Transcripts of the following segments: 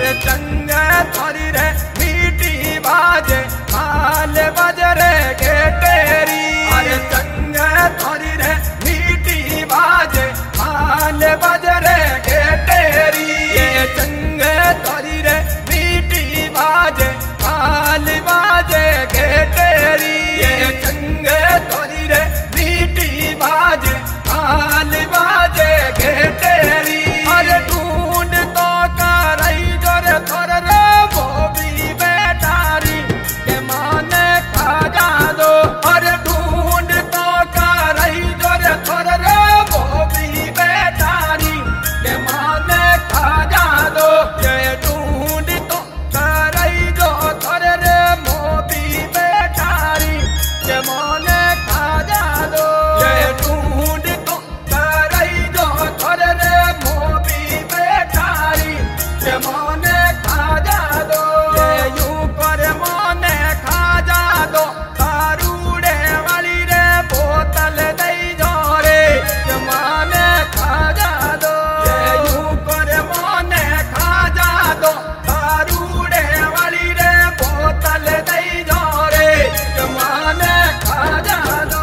अरे चंग थोड़ी रे मीठी बाजे माल बजरे के तेरी। अरे चंग थोड़ी रे मीठी बाजे माल बजरे के तेरी। ये चंग थोड़ी रे मीठी बाजे माल बाजे के तेरी। ये चंग थोड़ी रे मीठी बाजे माल बाजे के तेरी। अरे ढूंढ तो कर जोरे थोर रे वो भी बेटारी के माने खा जा दो। अरे ढूंढ तो कर जोरे थोर रे वो भी बेटारी के माने खा जा दो। ये ढूंढ तो कर जो थोर रे वो भी बेटारी के माने खा जा दो। ये ढूंढ तो कर जो थोर रे वो भी बेटारी के माने खा जा दो। ये यूं पर माने खा जा दो। दारूड़े वाली रे बोतल दई जो रे के माने खा जा दो। ये यूं पर माने खा जा दो। दारूड़े वाली रे बोतल दई जो रे के माने खा जा दो।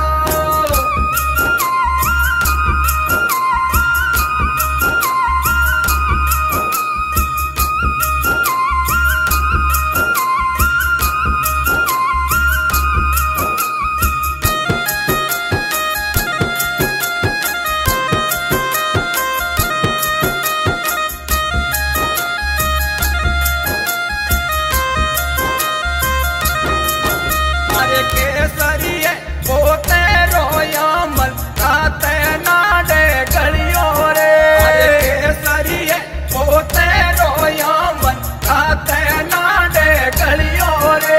अरे केसरिये पोते रोयामल राते नाडे गलियों रे। अरे केसरिये पोते रोयामल राते नाडे गलियों रे।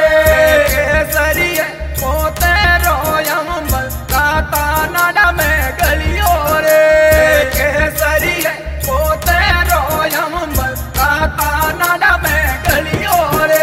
केसरिये पोते रोयामल राता नाडा में गलियों रे। केसरिये पोते रोयामल राता नाडा में गलियों रे।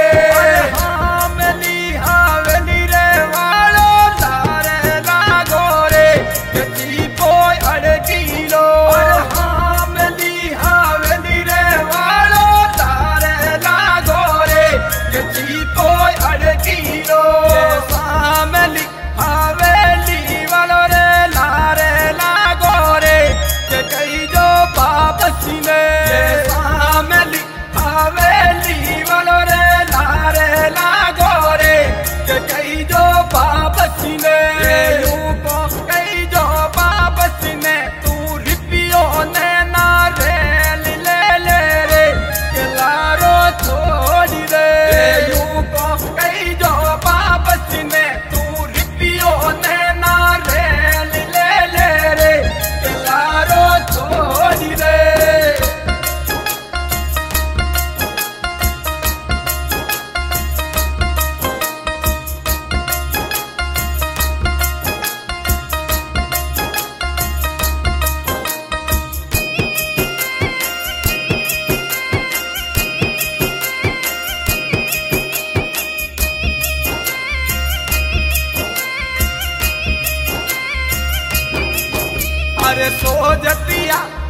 अरे सोजतिया